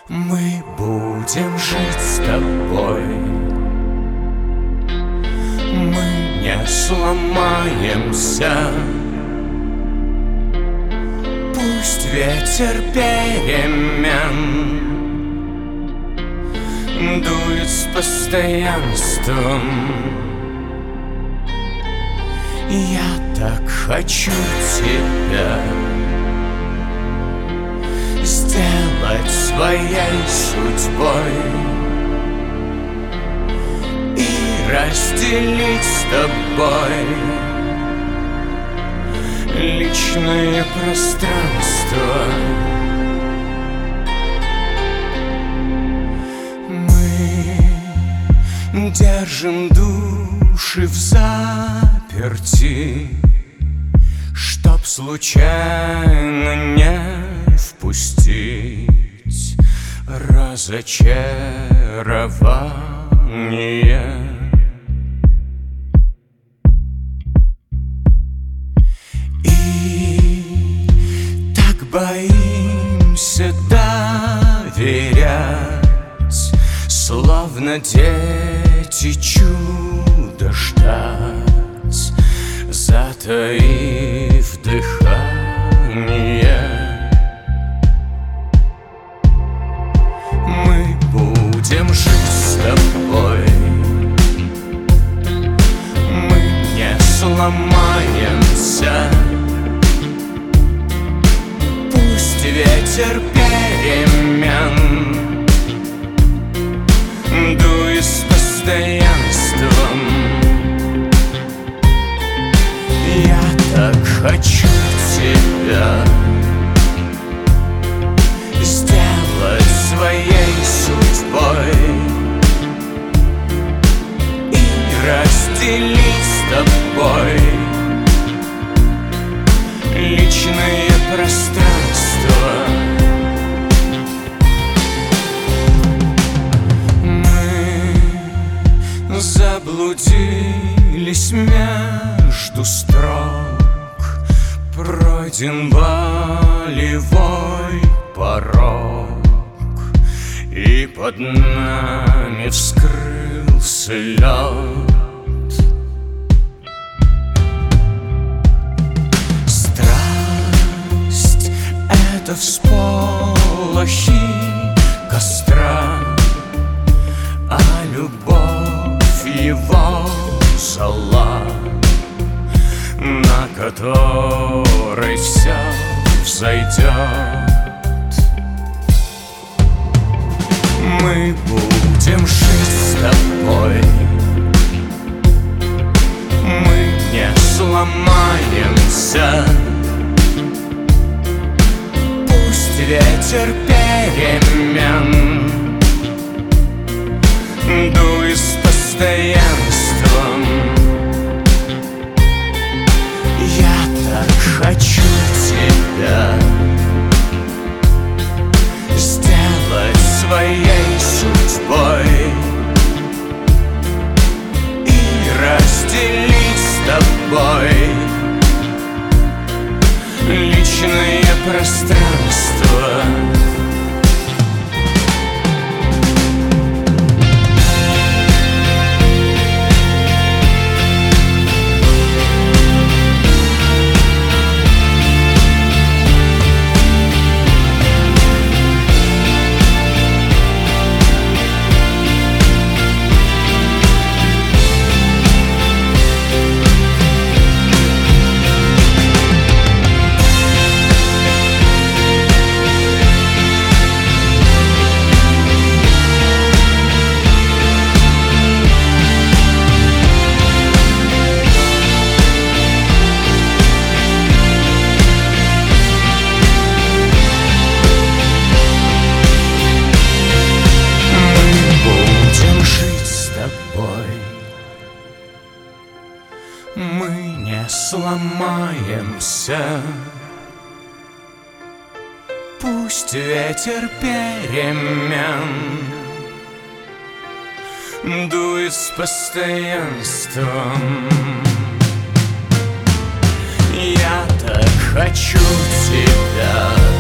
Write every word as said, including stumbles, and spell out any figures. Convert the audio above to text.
Мы будем жить с тобой, мы не сломаемся. Пусть ветер перемен дует с постоянством. Я так хочу тебя сделать своей судьбой и разделить с тобой личное пространство. Мы держим души в заперти, чтоб случайно не впустить разочарование. И так боимся доверять, словно дети чудо ждать, затаив дыхание. Мы будем жить с тобой, мы не сломаемся. Пусть ветер перемен дует с постоянством. Я так хочу тебя сделать своей судьбой и разделить с тобой личное пространство. Мы заблудились между строк, пройден болевой порог, и под нами вскрылся лед. Страсть — это всполохи костра, а любовь его зола, на которой все взойдет. Мы будем жить с тобой, мы не сломаемся. Пусть ветер перемен дует с постоянством. Я так хочу тебя сделать своей судьбой и разделить с тобой личное пространство. Мы не сломаемся. Пусть ветер перемен дует с постоянством. Я так хочу тебя